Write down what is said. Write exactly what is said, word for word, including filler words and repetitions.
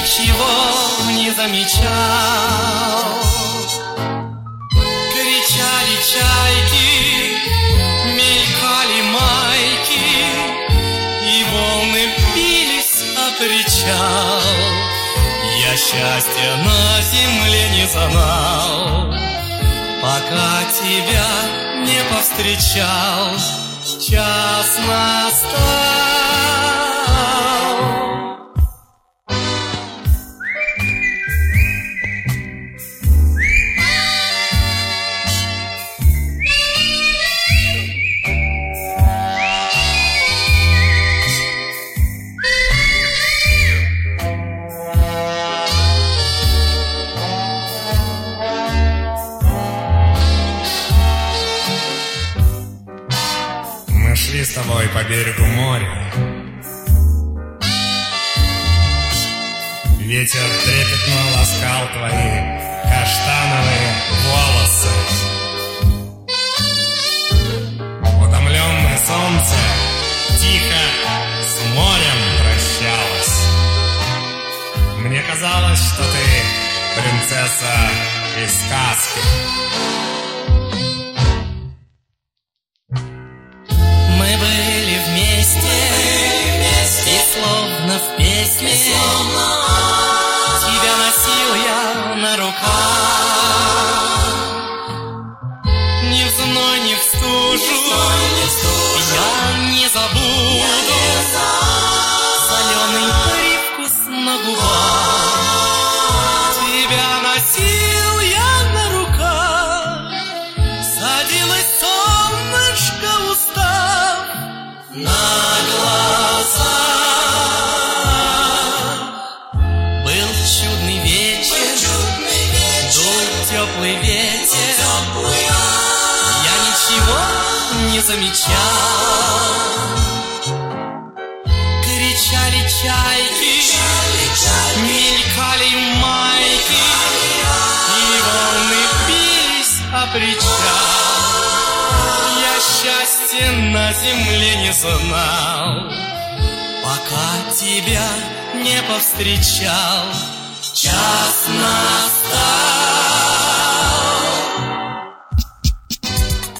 ничего не замечал. Кричали чайки, мелькали майки, и волны бились о причал. Я счастья на земле не знал, пока тебя не повстречал. Час настал. Шли с тобой по берегу моря. Ветер трепетно ласкал твои каштановые волосы. Утомленное солнце тихо с морем прощалось. Мне казалось, что ты принцесса из сказки. Мы были вместе, были вместе, и словно в песне, и словно тебя носил я на руках. Ни в зной, ни в стужу, ни в стужу я не забуду, я не соленый привкус на губах. Тебя носил я на руках, садилось солнышко устав на глаза. Был чудный вечер, чудный вечер, дул теплый ветер, теплый. Я ничего не замечал. Кричали чайки, кричали чайки, мелькали майки, и волны бились о причал. Счастья на земле не знал, пока тебя не повстречал.